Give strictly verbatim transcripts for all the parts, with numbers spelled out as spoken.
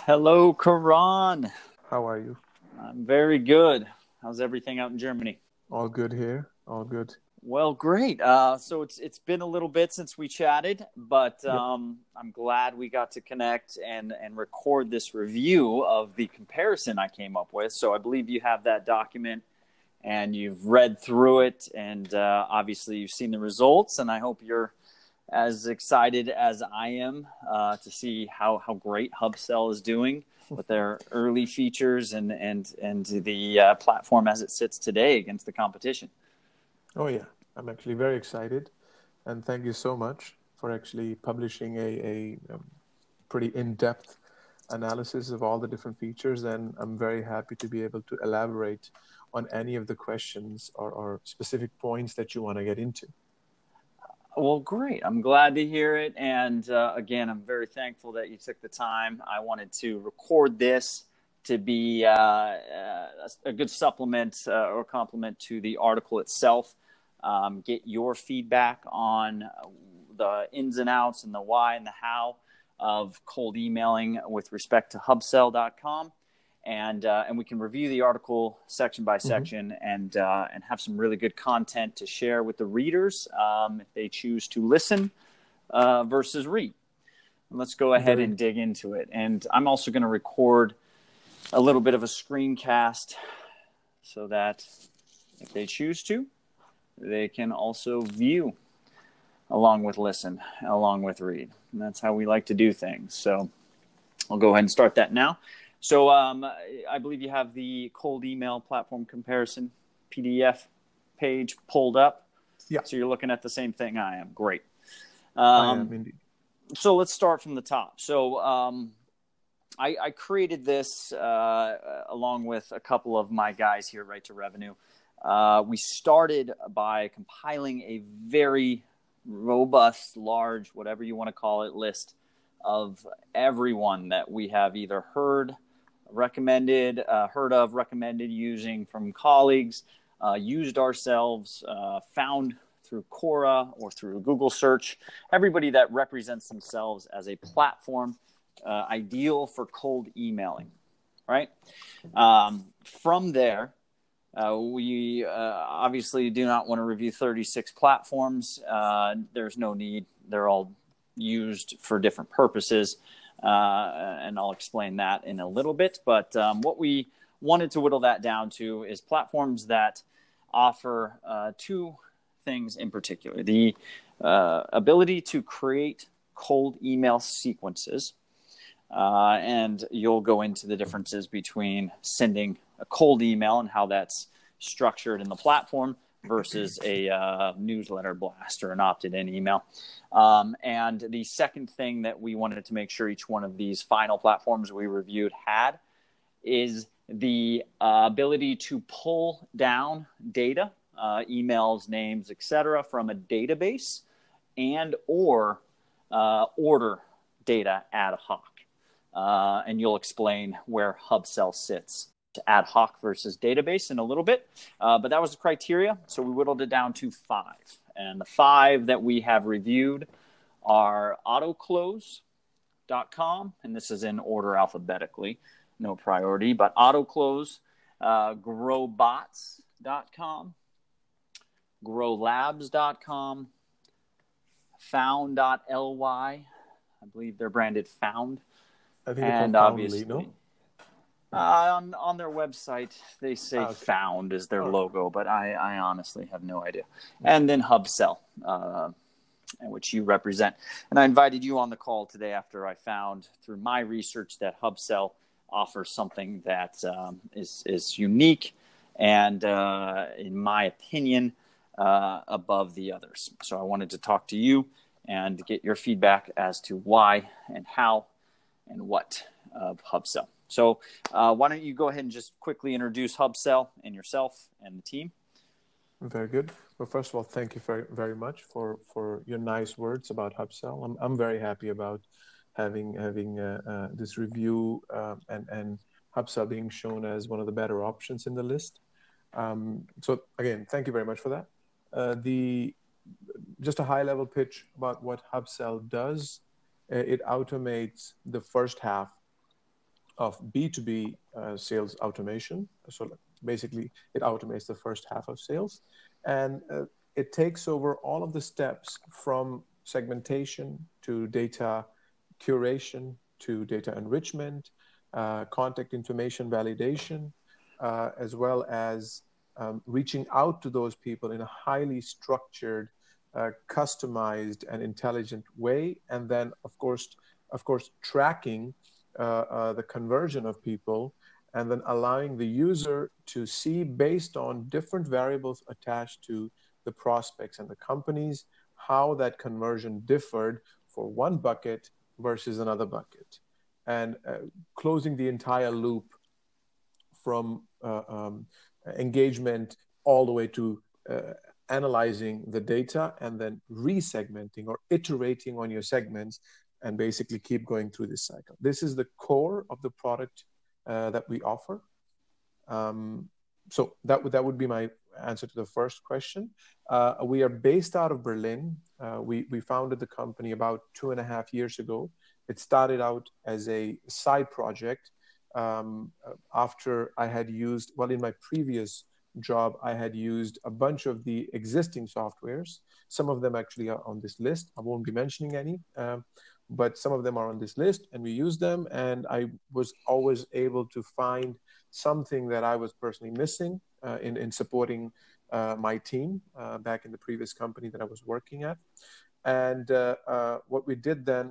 Hello, Karan. How are you? I'm very good. How's everything out in Germany? All good here. All good. Well, great. Uh, so it's it's been a little bit since we chatted, but Yep. um, I'm glad we got to connect and and record this review of the comparison I came up with. So I believe you have that document and you've read through it, and uh, obviously you've seen the results. And I hope you're as excited as I am uh, to see how how great HubSell is doing with their early features and and and the uh, platform as it sits today against the competition. Oh yeah. I'm actually very excited, and thank you so much for actually publishing a, a um, pretty in-depth analysis of all the different features. And I'm very happy to be able to elaborate on any of the questions or, or specific points that you want to get into. Well, great. I'm glad to hear it. And uh, again, I'm very thankful that you took the time. I wanted to record this to be uh, uh, a good supplement uh, or complement to the article itself. Um, get your feedback on the ins and outs and the why and the how of cold emailing with respect to hubsell dot com. And uh, and we can review the article section by Mm-hmm. section and uh, and have some really good content to share with the readers um, if they choose to listen uh, versus read. And let's go ahead Very and dig into it. And I'm also going to record a little bit of a screencast so that if they choose to, they can also view along with listen, along with read. And that's how we like to do things. So I'll go ahead and start that now. So um, I believe you have the cold email platform comparison P D F page pulled up. Yeah. So you're looking at the same thing I am. Great. I am Um, indeed. so let's start from the top. So um, I, I created this uh, along with a couple of my guys here at Right to Revenue. Uh, we started by compiling a very robust, large, whatever you want to call it, list of everyone that we have either heard, recommended, uh, heard of, recommended using from colleagues, uh, used ourselves, uh, found through Quora or through Google search, everybody that represents themselves as a platform uh, ideal for cold emailing, right? Um, from there, uh, we uh, obviously do not want to review thirty-six platforms. Uh, there's no need. They're all used for different purposes, uh, and I'll explain that in a little bit. But um, what we wanted to whittle that down to is platforms that offer uh, two things in particular. The uh, ability to create cold email sequences, uh, and you'll go into the differences between sending a cold email and how that's structured in the platform versus a uh, newsletter blast or an opted-in email. Um, and the second thing that we wanted to make sure each one of these final platforms we reviewed had is the uh, ability to pull down data, uh, emails, names, et cetera, from a database and or uh, order data ad hoc. Uh, and you'll explain where HubSell sits to ad hoc versus database in a little bit. Uh, but that was the criteria. So we whittled it down to five. And the five that we have reviewed are autoclose dot com. And this is in order alphabetically, no priority. But autoclose, uh, growbots dot com, growlabs dot com, found dot L Y. I believe they're branded Found. I think they're called And Foundly, obviously, no? uh, on on their website, they say Ah, okay. Found is their All right. logo, but I, I honestly have no idea. And then HubSell, uh, which you represent. And I invited you on the call today after I found through my research that HubSell offers something that um, is, is unique and, uh, in my opinion, uh, above the others. So I wanted to talk to you and get your feedback as to why and how and what of HubSell. So uh, why don't you go ahead and just quickly introduce HubSell and yourself and the team? Very good. Well, first of all, thank you very, very much for, for your nice words about HubSell. I'm I'm very happy about having having uh, uh, this review uh, and and HubSell being shown as one of the better options in the list. Um, so again, thank you very much for that. Uh, the just a high level pitch about what HubSell does. Uh, it automates the first half of B two B uh, sales automation. So basically, it automates the first half of sales, and uh, it takes over all of the steps from segmentation to data curation to data enrichment, uh, contact information validation, uh, as well as um, reaching out to those people in a highly structured, uh, customized, and intelligent way, and then of course, of course, tracking uh, uh, the conversion of people, and then allowing the user to see based on different variables attached to the prospects and the companies how that conversion differed for one bucket versus another bucket, and uh, closing the entire loop from uh, um, engagement all the way to uh, analyzing the data and then resegmenting or iterating on your segments and basically keep going through this cycle. This is the core of the product uh, that we offer. Um, so that would that would be my answer to the first question. Uh, we are based out of Berlin. Uh, we we founded the company about two and a half years ago. It started out as a side project. Um, after I had used, well, in my previous job, I had used a bunch of the existing softwares. Some of them actually are on this list. I won't be mentioning any, um, but some of them are on this list, and we use them. And I was always able to find something that I was personally missing uh, in, in supporting uh, my team uh, back in the previous company that I was working at. And uh, uh, what we did then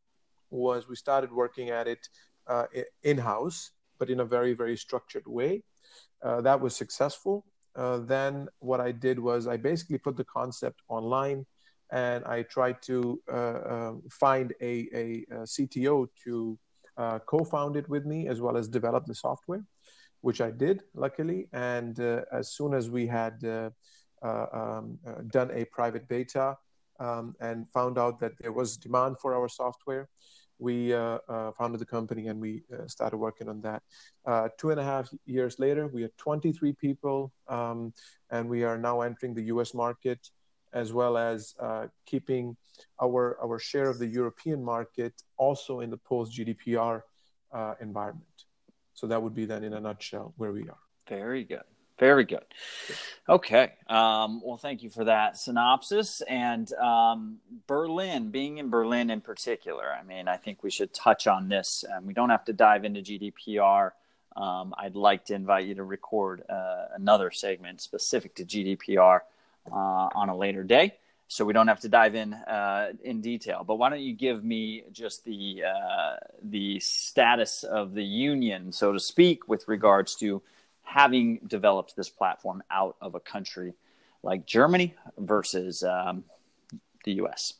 was we started working at it uh, in-house, but in a very, very structured way. Uh, that was successful. Uh, then what I did was I basically put the concept online, and I tried to uh, uh, find a, a, a C T O to uh, co-found it with me, as well as develop the software, which I did, luckily. And uh, as soon as we had uh, uh, um, uh, done a private beta um, and found out that there was demand for our software, we uh, uh, founded the company and we uh, started working on that. Uh, two and a half years later, we are twenty-three people, um, and we are now entering the U S market, as well as uh, keeping our, our share of the European market also in the post-G D P R uh, environment. So that would be then in a nutshell where we are. Very good. Very good. Okay. Um, well, thank you for that synopsis. And um, Berlin, being in Berlin in particular, I mean, I think we should touch on this. Um, we don't have to dive into G D P R. Um, I'd like to invite you to record uh, another segment specific to G D P R uh, on a later day, so we don't have to dive in uh, in detail. But why don't you give me just the uh, the status of the union, so to speak, with regards to having developed this platform out of a country like Germany versus um, the U S?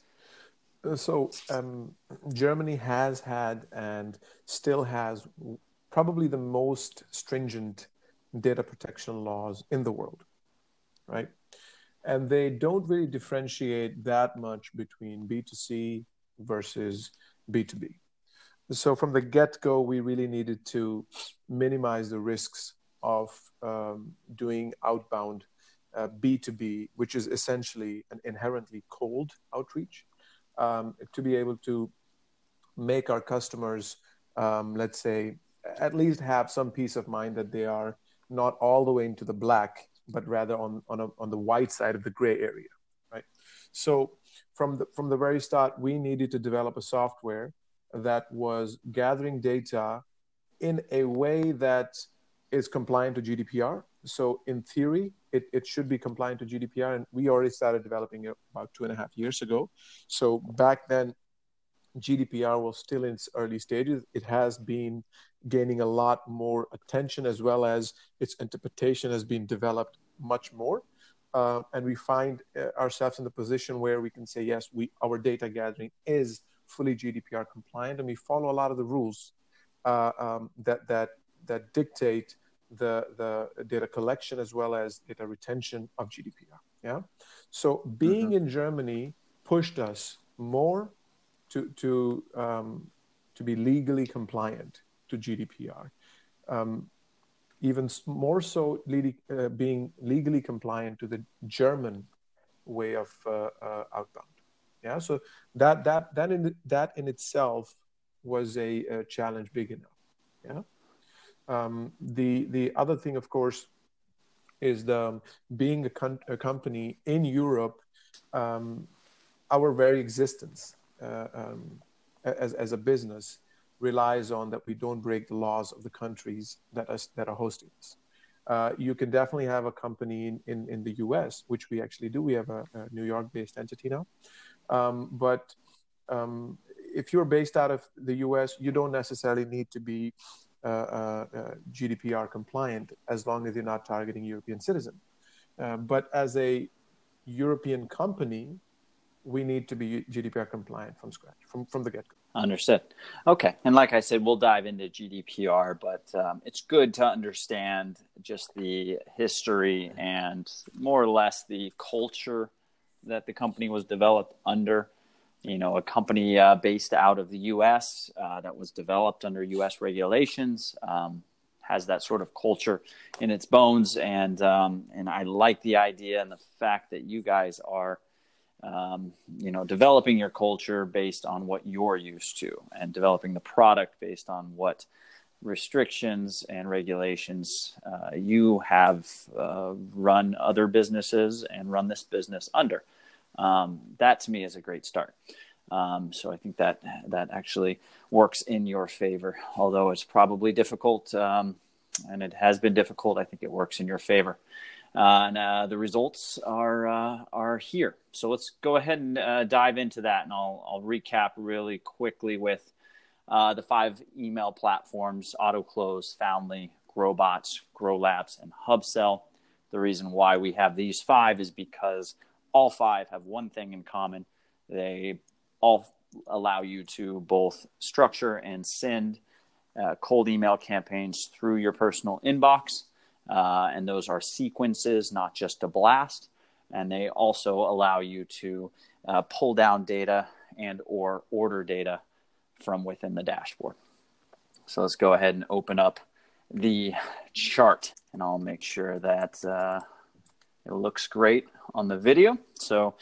So um, Germany has had and still has probably the most stringent data protection laws in the world, right? And they don't really differentiate that much between B two C versus B two B. So from the get-go, we really needed to minimize the risks of um, doing outbound uh, B two B, which is essentially an inherently cold outreach, um, to be able to make our customers, um, let's say, at least have some peace of mind that they are not all the way into the black, but rather on, on, a, on the white side of the gray area, right? So from the, from the very start, we needed to develop a software that was gathering data in a way that is compliant to G D P R. So in theory, it, it should be compliant to G D P R. And we already started developing it about two and a half years ago. So back then, G D P R was still in its early stages. It has been gaining a lot more attention, as well as its interpretation has been developed much more. Uh, and we find uh, ourselves in the position where we can say, yes, we our data gathering is fully G D P R compliant, and we follow a lot of the rules uh, um, that that that dictate the the data collection as well as data retention of G D P R. Yeah. So being mm-hmm. in Germany pushed us more to to um, to be legally compliant to G D P R, um, even more so le- uh, being legally compliant to the German way of uh, uh, outbound. Yeah, so that that that in that in itself was a, a challenge big enough. Yeah. Um, the the other thing, of course, is the being a, con- a company in Europe. Um, our very existence uh, um, as as a business relies on that we don't break the laws of the countries that are that are hosting us. Uh, you can definitely have a company in, in, in the U S, which we actually do. We have a, a New York-based entity now. Um, but um, if you're based out of the U S, you don't necessarily need to be uh, uh, uh, G D P R compliant as long as you're not targeting European citizens. Uh, but as a European company, we need to be G D P R compliant from scratch, from, from the get-go. Understood. Okay. And like I said, we'll dive into G D P R, but um, it's good to understand just the history and more or less the culture that the company was developed under. You know, a company uh, based out of the U S uh, that was developed under U S regulations, um, has that sort of culture in its bones. And, um, and I like the idea and the fact that you guys are Um, you know, developing your culture based on what you're used to and developing the product based on what restrictions and regulations uh, you have uh, run other businesses and run this business under. Um, that to me is a great start. Um, so I think that that actually works in your favor, although it's probably difficult um, and it has been difficult. I think it works in your favor. Uh, and uh, the results are uh, are here. So let's go ahead and uh, dive into that, and I'll I'll recap really quickly with uh, the five email platforms: AutoClose, Foundly, GrowBots, GrowLabs, and HubSell. The reason why we have these five is because all five have one thing in common: they all allow you to both structure and send uh, cold email campaigns through your personal inbox. Uh, and those are sequences, not just a blast. And they also allow you to uh, pull down data and or order data from within the dashboard. So let's go ahead and open up the chart, and I'll make sure that uh, it looks great on the video. So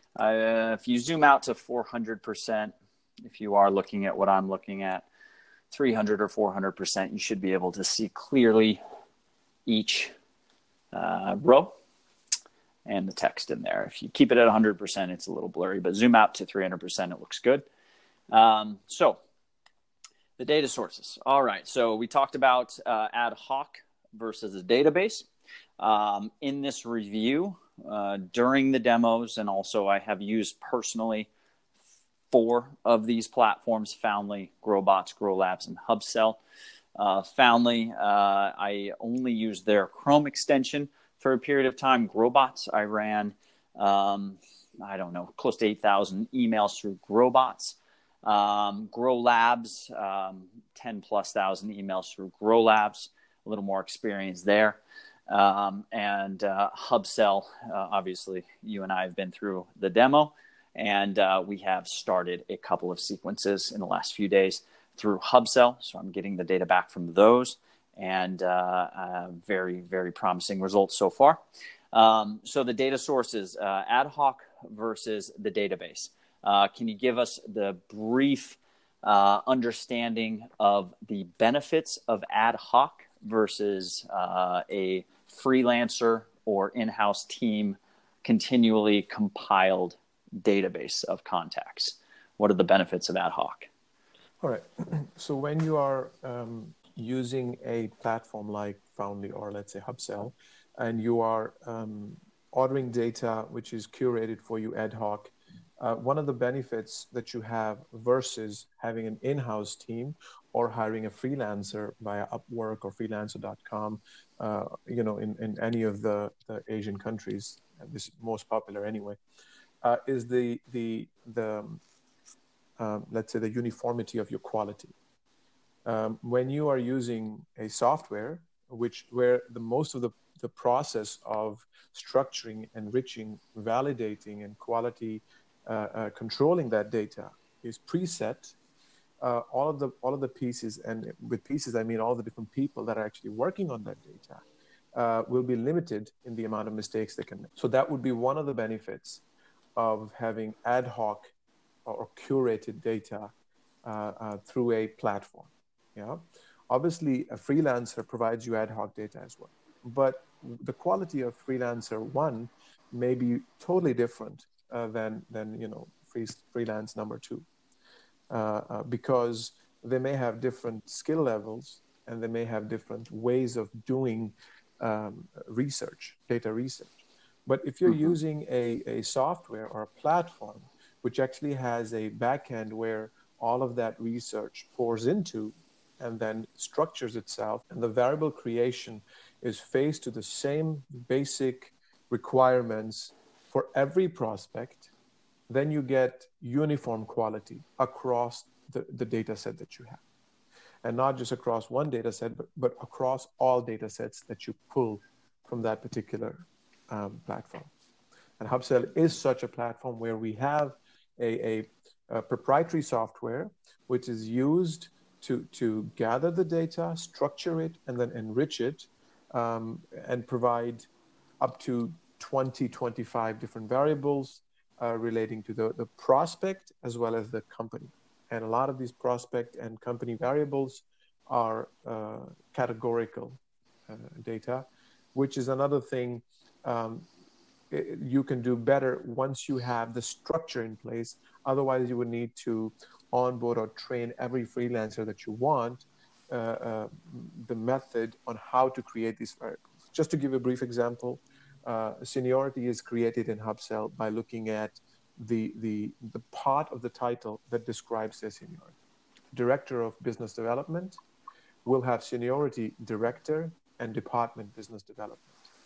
uh, if you zoom out to four hundred percent, if you are looking at what I'm looking at, three hundred or four hundred percent, you should be able to see clearly each uh, row and the text in there. If you keep it at one hundred percent, it's a little blurry, but zoom out to three hundred percent, it looks good. Um, so the data sources. All right. So we talked about uh, ad hoc versus a database. Um, in this review, uh, during the demos, and also I have used personally four of these platforms: Foundly, GrowBots, GrowLabs, and HubSell. Uh, Foundly, uh, I only used their Chrome extension for a period of time. GrowBots, I ran, um, I don't know, close to eight thousand emails through GrowBots. Um, GrowLabs, um, ten plus thousand emails through GrowLabs, a little more experience there. Um, and uh, HubSell, uh, obviously, you and I have been through the demo, and uh, we have started a couple of sequences in the last few days through HubSell. So I'm getting the data back from those, and uh, uh, very, very promising results so far. Um, so the data sources, uh, ad hoc versus the database. Uh, can you give us the brief uh, understanding of the benefits of ad hoc versus uh, a freelancer or in-house team continually compiled database of contacts? What are the benefits of ad hoc? All right. So when you are um, using a platform like Foundly or let's say HubSell, and you are um, ordering data which is curated for you ad hoc, uh, one of the benefits that you have versus having an in-house team or hiring a freelancer via Upwork or freelancer dot com, uh, you know, in, in any of the, the Asian countries, this is most popular anyway, uh, is the the the um, let's say the uniformity of your quality. Um, when you are using a software, which where the most of the, the process of structuring, enriching, validating, and quality uh, uh, controlling that data is preset, uh, all of the all of the pieces, and with pieces I mean all the different people that are actually working on that data, uh, will be limited in the amount of mistakes they can make. So that would be one of the benefits of having ad hoc or curated data uh, uh, through a platform. Yeah. Obviously, a freelancer provides you ad hoc data as well. But the quality of freelancer one may be totally different uh, than, than, you know, free, freelance number two. Uh, uh, because they may have different skill levels and they may have different ways of doing um, research, data research. But if you're mm-hmm. using a, a software or a platform which actually has a backend where all of that research pours into and then structures itself, and the variable creation is faced to the same basic requirements for every prospect, then you get uniform quality across the, the data set that you have. And not just across one data set, but, but across all data sets that you pull from that particular um, platform. And Hubsell is such a platform where we have a, a, a proprietary software which is used to, to gather the data, structure it, and then enrich it, um, and provide up to twenty, twenty-five different variables uh, relating to the, the prospect as well as the company. And a lot of these prospect and company variables are uh, categorical uh, data, which is another thing um, it, you can do better once you have the structure in place. Otherwise, you would need to onboard or train every freelancer that you want uh, uh, the method on how to create these variables. Just to give a brief example, uh, seniority is created in Hubsell by looking at the, the, the part of the title that describes their seniority. Director of Business Development will have seniority director and department business development.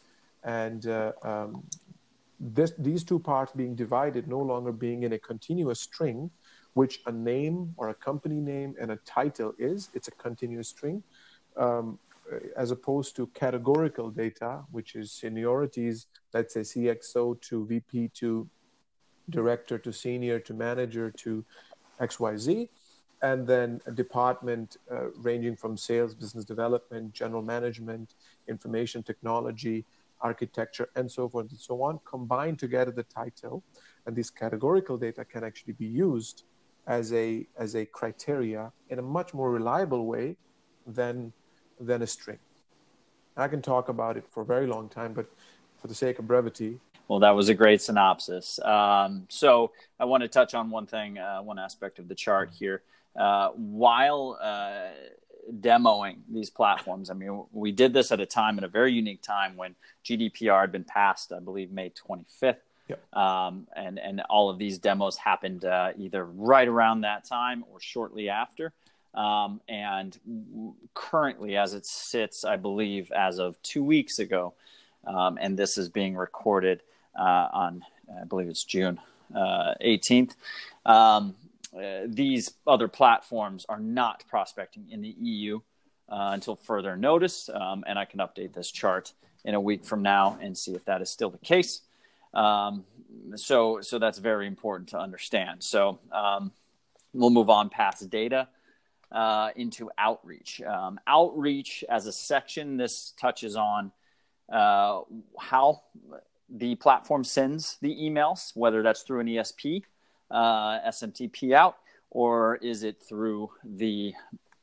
And uh, um, this, these two parts being divided, no longer being in a continuous string, which a name or a company name and a title is, it's a continuous string, um, as opposed to categorical data, which is seniorities, let's say C X O to V P to director to senior to manager to X Y Z, and then a department uh, ranging from sales, business development, general management, information technology, architecture, and so forth and so on, combined together the title. And these categorical data can actually be used as a as a criteria in a much more reliable way than than a string. I can talk about it for a very long time, but for the sake of brevity. Well, that was a great synopsis. Um, so I want to touch on one thing, uh, one aspect of the chart here. Uh, while uh, demoing these platforms, I mean, we did this at a time, at a very unique time when G D P R had been passed, I believe, May twenty-fifth. Yep. Um, and, and all of these demos happened uh, either right around that time or shortly after. Um, and w- currently, as it sits, I believe, as of two weeks ago, um, and this is being recorded uh, on, I believe it's June uh, eighteenth, um, uh, these other platforms are not prospecting in the E U uh, until further notice. Um, and I can update this chart in a week from now and see if that is still the case. Um, so, so that's very important to understand. So, um, we'll move on past data, uh, into outreach. Um, outreach as a section, this touches on, uh, how the platform sends the emails, whether that's through an E S P, uh, S M T P out, or is it through the,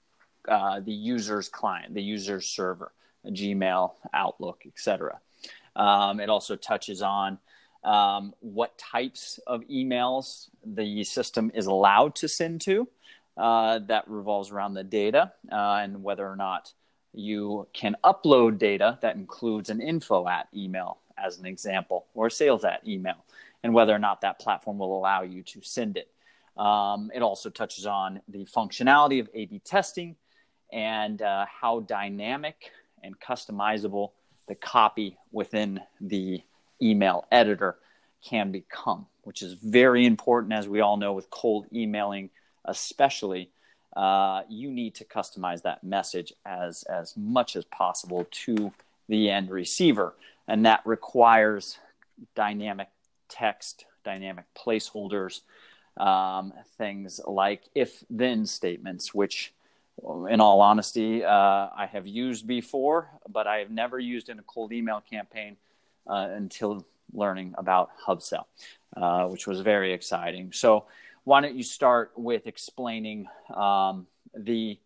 uh, the user's client, the user's server, Gmail, Outlook, et cetera. Um, it also touches on Um, what types of emails the system is allowed to send to. Uh, that revolves around the data uh, and whether or not you can upload data that includes an info at email, as an example, or a sales at email, and whether or not that platform will allow you to send it. Um, it also touches on the functionality of A B testing and uh, how dynamic and customizable the copy within the email editor can become, which is very important, as we all know, with cold emailing especially. Uh, you need to customize that message as as much as possible to the end receiver, and that requires dynamic text, dynamic placeholders, um, things like if-then statements, which, in all honesty, uh, I have used before, but I have never used in a cold email campaign Uh, until learning about Hubsell, uh, which was very exciting. So why don't you start with explaining um, the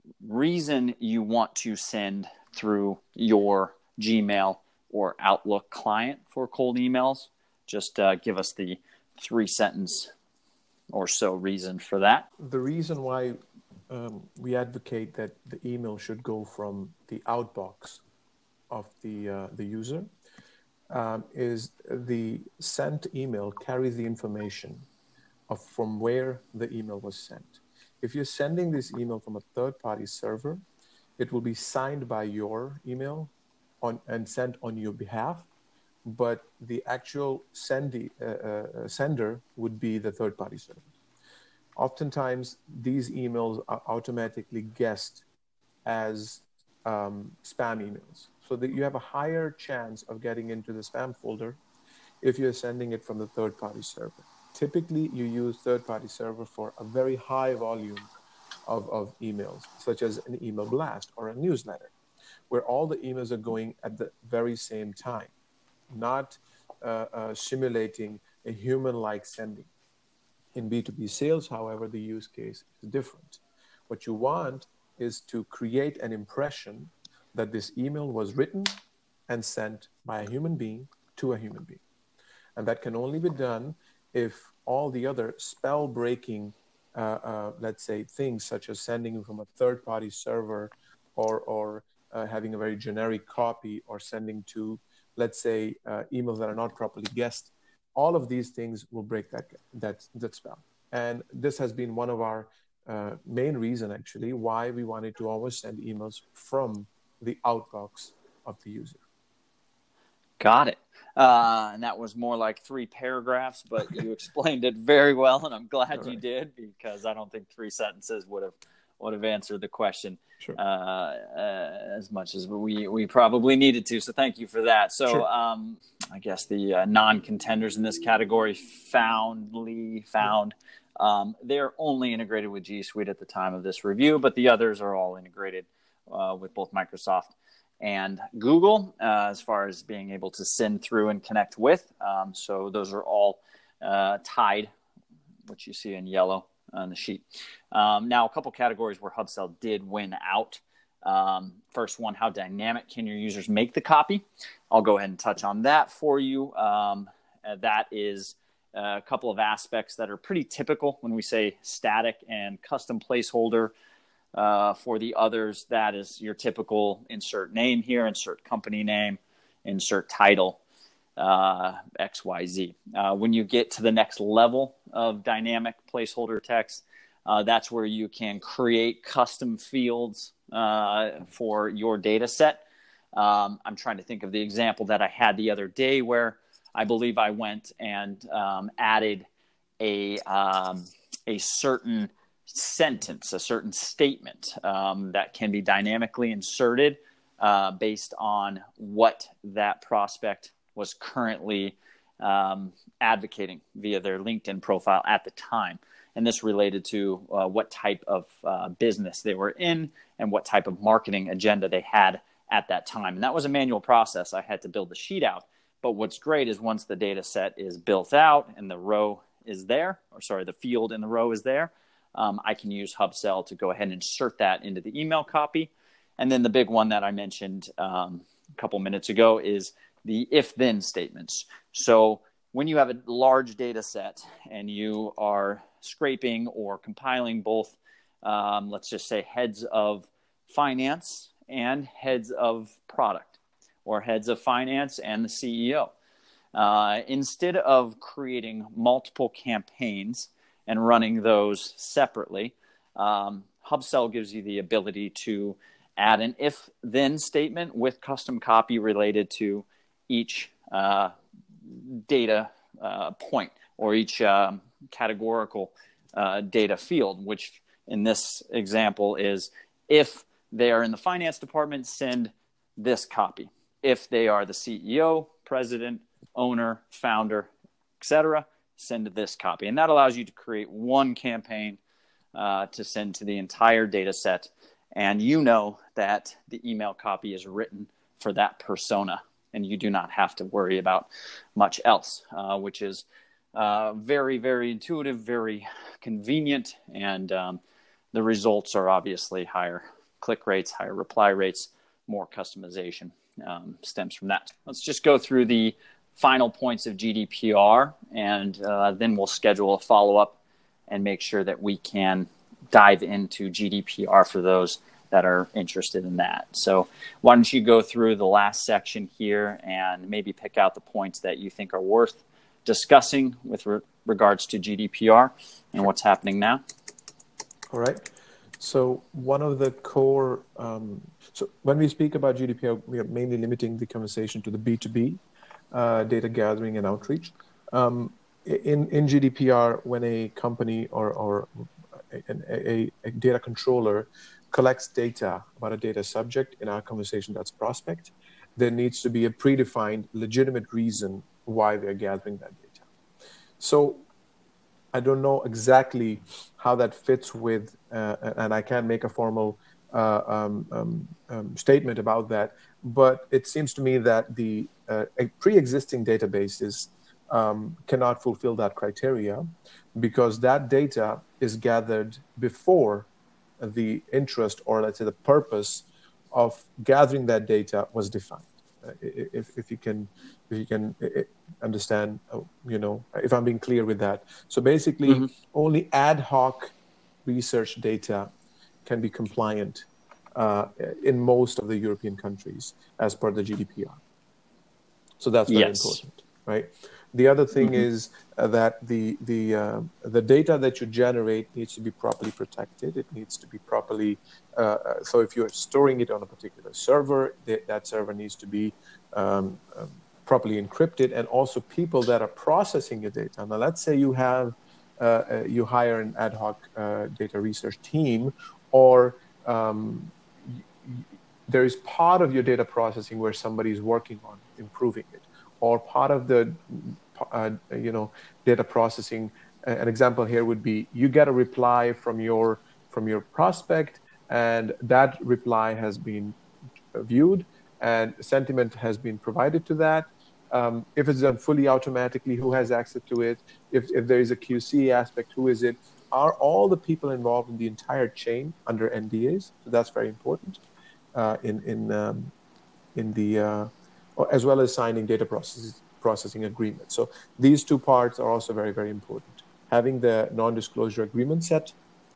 reason you want to send through your Gmail or Outlook client for cold emails. Just uh, give us the three sentence or so reason for that. The reason why um, we advocate that the email should go from the outbox of the uh, the user um, is the sent email carries the information of from where the email was sent. If you're sending this email from a third-party server, it will be signed by your email on and sent on your behalf, but the actual sendi, uh, uh, sender would be the third-party server. Oftentimes, these emails are automatically guessed as um, spam emails, so that you have a higher chance of getting into the spam folder if you're sending it from the third-party server. Typically, you use third-party server for a very high volume of, of emails, such as an email blast or a newsletter, where all the emails are going at the very same time, not uh, uh, simulating a human-like sending. In B two B sales, however, the use case is different. What you want is to create an impression that this email was written and sent by a human being to a human being. And that can only be done if all the other spell-breaking, uh, uh, let's say, things such as sending from a third-party server or, or uh, having a very generic copy or sending to, let's say, uh, emails that are not properly guessed, all of these things will break that, that, that spell. And this has been one of our uh, main reason, actually, why we wanted to always send emails from the outbox of the user. Got it. Uh, and that was more like three paragraphs, but you explained it very well, and I'm glad right. you did, because I don't think three sentences would have would have answered the question sure. uh, uh, as much as we we probably needed to. So thank you for that. So sure. um, I guess the uh, non-contenders in this category, Foundly, Found, um, they're only integrated with G Suite at the time of this review, but the others are all integrated uh, with both Microsoft and Google uh, as far as being able to send through and connect with. Um, so those are all uh, tied, which you see in yellow on the sheet. Um, now, a couple categories where Hubsell did win out. Um, first one, how dynamic can your users make the copy? I'll go ahead and touch on that for you. Um, uh, that is a couple of aspects that are pretty typical when we say static and custom placeholder. Uh, for the others, that is your typical insert name here, insert company name, insert title, uh, X Y Z. Uh, when you get to the next level of dynamic placeholder text, uh, that's where you can create custom fields uh, for your data set. Um, I'm trying to think of the example that I had the other day where I believe I went and um, added a um, a certain sentence, a certain statement um, that can be dynamically inserted uh, based on what that prospect was currently um, advocating via their LinkedIn profile at the time. And this related to uh, what type of uh, business they were in and what type of marketing agenda they had at that time. And that was a manual process. I had to build the sheet out. But what's great is once the data set is built out and the row is there, or sorry, the field in the row is there, Um, I can use Hubsell to go ahead and insert that into the email copy. And then the big one that I mentioned um, a couple minutes ago is the if-then statements. So when you have a large data set and you are scraping or compiling both, um, let's just say heads of finance and heads of product, or heads of finance and the C E O, uh, instead of creating multiple campaigns and running those separately, um, Hubsell gives you the ability to add an if-then statement with custom copy related to each uh, data uh, point or each um, categorical uh, data field, which in this example is if they are in the finance department, send this copy. If they are the C E O, president, owner, founder, et cetera, send this copy. And that allows you to create one campaign uh, to send to the entire data set. And you know that the email copy is written for that persona, and you do not have to worry about much else, uh, which is uh, very, very intuitive, very convenient, and um, the results are obviously higher click rates, higher reply rates, more customization um, stems from that. Let's just go through the final points of G D P R, and uh, then we'll schedule a follow-up and make sure that we can dive into G D P R for those that are interested in that. So why don't you go through the last section here and maybe pick out the points that you think are worth discussing with re- regards to G D P R and what's happening now. All right. So one of the core, um, so when we speak about G D P R, we are mainly limiting the conversation to the B two B, uh, data gathering and outreach. Um, in, in G D P R, when a company or, or a, a, a data controller collects data about a data subject, in our conversation that's prospect, there needs to be a predefined legitimate reason why they're gathering that data. So I don't know exactly how that fits with, uh, and I can't make a formal uh, um, um, um, statement about that, but it seems to me that the uh, pre-existing databases um, cannot fulfill that criteria, because that data is gathered before the interest, or let's say the purpose of gathering that data was defined. Uh, if, if you can, if you can understand, uh, you know, if I'm being clear with that. So basically, mm-hmm. only ad hoc research data can be compliant uh, in most of the European countries as per the G D P R. So that's very yes. important, right? The other thing mm-hmm. is uh, that the the uh, the data that you generate needs to be properly protected. It needs to be properly. Uh, so if you're storing it on a particular server, th- that server needs to be um, um, properly encrypted, and also people that are processing your data. Now, let's say you have uh, uh, you hire an ad hoc uh, data research team, or um, y- y- there is part of your data processing where somebody is working on improving it, or part of the uh, you know data processing. An example here would be you get a reply from your from your prospect, and that reply has been viewed and sentiment has been provided to that. Um, if it's done fully automatically, who has access to it? If, if there is a Q C aspect, who is it? Are all the people involved in the entire chain under N D As? So that's very important uh, in in um, in the uh, as well as signing data processes, processing agreements. So these two parts are also very, very important. Having the non-disclosure agreement set,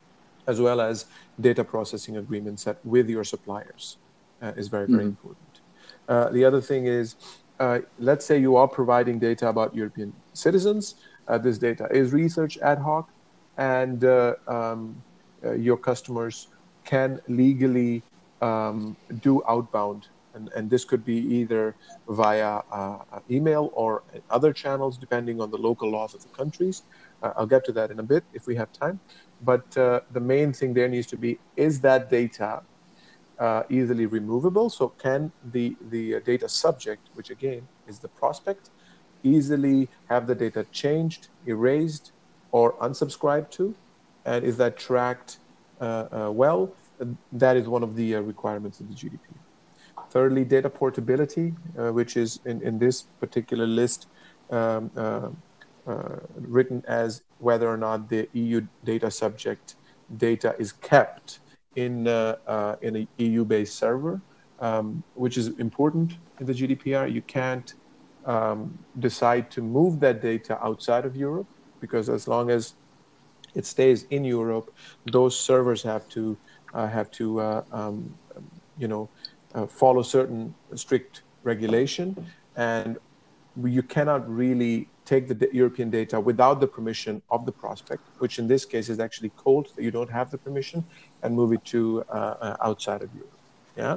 as well as data processing agreement set with your suppliers uh, is very, very mm-hmm. important. Uh, the other thing is, uh, let's say you are providing data about European citizens. Uh, this data is research ad hoc, and uh, um, uh, your customers can legally um, do outbound. And, and this could be either via uh, email or other channels, depending on the local laws of the countries. Uh, I'll get to that in a bit if we have time. But uh, the main thing there needs to be, is that data uh, easily removable? So can the, the data subject, which again is the prospect, easily have the data changed, erased, or unsubscribed to? And is that tracked uh, uh, well? That is one of the uh, requirements of the G D P R. Thirdly, data portability, uh, which is in, in this particular list um, uh, uh, written as whether or not the E U data subject data is kept in, uh, uh, in an E U-based server, um, which is important in the G D P R. You can't um, decide to move that data outside of Europe, because as long as it stays in Europe, those servers have to uh, have to uh, um, you know Uh, follow certain strict regulation, and you cannot really take the European data without the permission of the prospect, which in this case is actually cold, so you don't have the permission, and move it to uh, uh, outside of Europe. Yeah,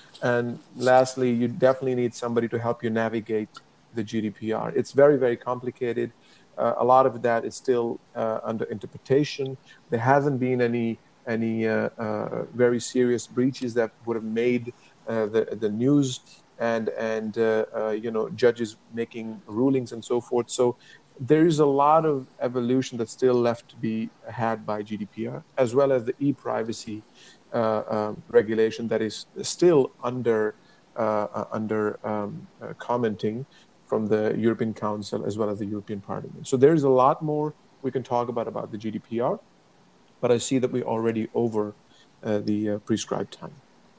and lastly, you definitely need somebody to help you navigate the G D P R. It's very, very complicated. Uh, a lot of that is still uh, under interpretation. There hasn't been any any uh, uh, very serious breaches that would have made uh, the the news, and and uh, uh, you know judges making rulings and so forth. So there is a lot of evolution that's still left to be had by G D P R, as well as the e-privacy uh, uh, regulation that is still under uh, under um, uh, commenting from the European Council as well as the European Parliament. So there is a lot more we can talk about about the G D P R, but I see that we're already over uh, the uh, prescribed time.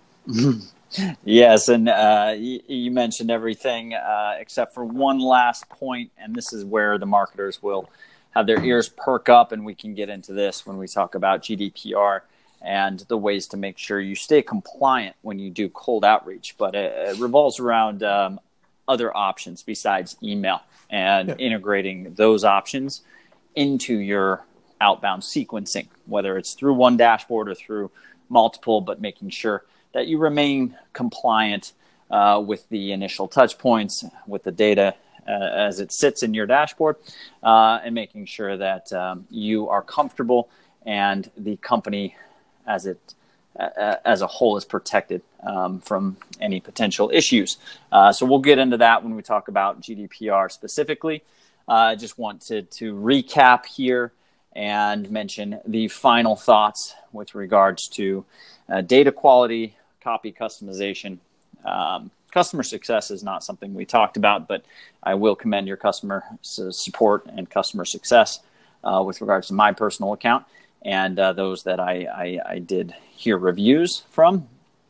Yes, and uh, you, you mentioned everything uh, except for one last point, and this is where the marketers will have their ears perk up, and we can get into this when we talk about G D P R and the ways to make sure you stay compliant when you do cold outreach. But it, it revolves around um, other options besides email and yeah. integrating those options into your outbound sequencing, whether it's through one dashboard or through multiple, but making sure that you remain compliant uh, with the initial touch points, with the data uh, as it sits in your dashboard, uh, and making sure that um, you are comfortable and the company as it uh, as a whole is protected um, from any potential issues. Uh, so we'll get into that when we talk about G D P R specifically. Uh, I just wanted to recap here and mention the final thoughts with regards to uh, data quality, copy customization. Um, customer success is not something we talked about, but I will commend your customer support and customer success uh, with regards to my personal account and uh, those that I, I, I did hear reviews from.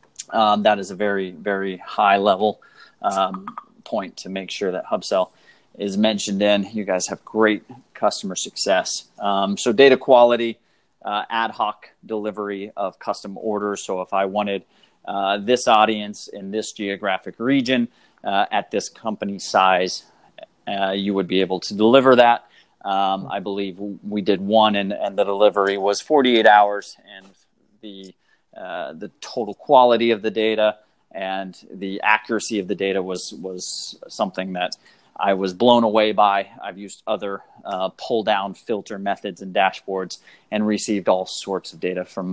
Um, that is a very, very high level um, point to make sure that HubSell is mentioned in. You guys have great customer success. Um, so data quality, uh, ad hoc delivery of custom orders. So if I wanted uh, this audience in this geographic region uh, at this company size, uh, you would be able to deliver that. Um, I believe we did one, and, and the delivery was forty-eight hours, and the uh, the total quality of the data and the accuracy of the data was was something that I was blown away by. I've used other uh, pull-down filter methods and dashboards and received all sorts of data from,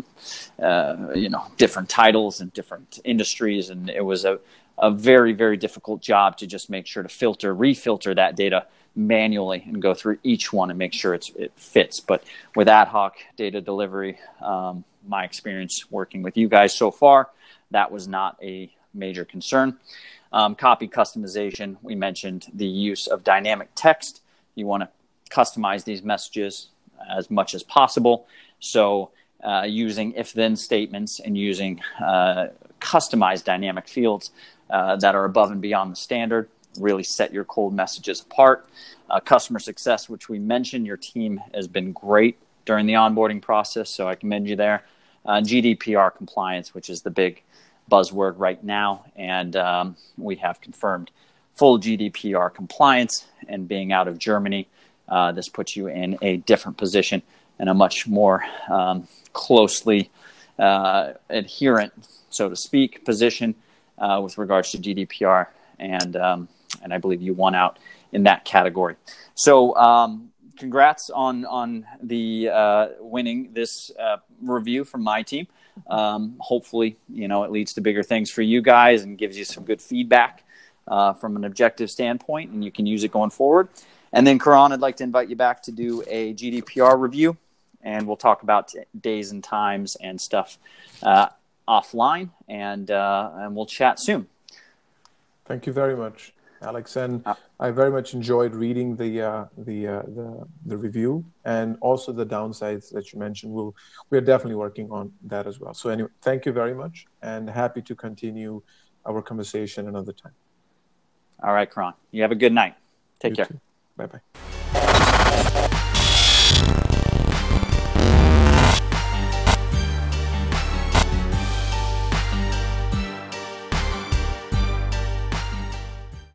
uh, you know, different titles and different industries. And it was a, a very, very difficult job to just make sure to filter, refilter that data manually and go through each one and make sure it's, it fits. But with ad hoc data delivery, um, my experience working with you guys so far, that was not a major concern. Um, copy customization, we mentioned the use of dynamic text. You want to customize these messages as much as possible. So uh, using if-then statements and using uh, customized dynamic fields uh, that are above and beyond the standard really set your cold messages apart. Uh, customer success, which we mentioned, your team has been great during the onboarding process, so I commend you there. Uh, G D P R compliance, which is the big buzzword right now, and um, we have confirmed full G D P R compliance. And being out of Germany, uh, this puts you in a different position and a much more um, closely uh, adherent, so to speak, position uh, with regards to G D P R, and um, and I believe you won out in that category. So um, congrats on on the uh, winning this uh, review from my team. Um, hopefully, you know, it leads to bigger things for you guys and gives you some good feedback uh, from an objective standpoint, and you can use it going forward. And then, Karan, I'd like to invite you back to do a G D P R review, and we'll talk about t- days and times and stuff uh, offline, and uh, and we'll chat soon. Thank you very much, Alex, and uh, I very much enjoyed reading the uh, the, uh, the the review and also the downsides that you mentioned. We'll we're definitely working on that as well. So anyway, thank you very much, and happy to continue our conversation another time. All right, Karan. You have a good night. Take You care. Bye bye.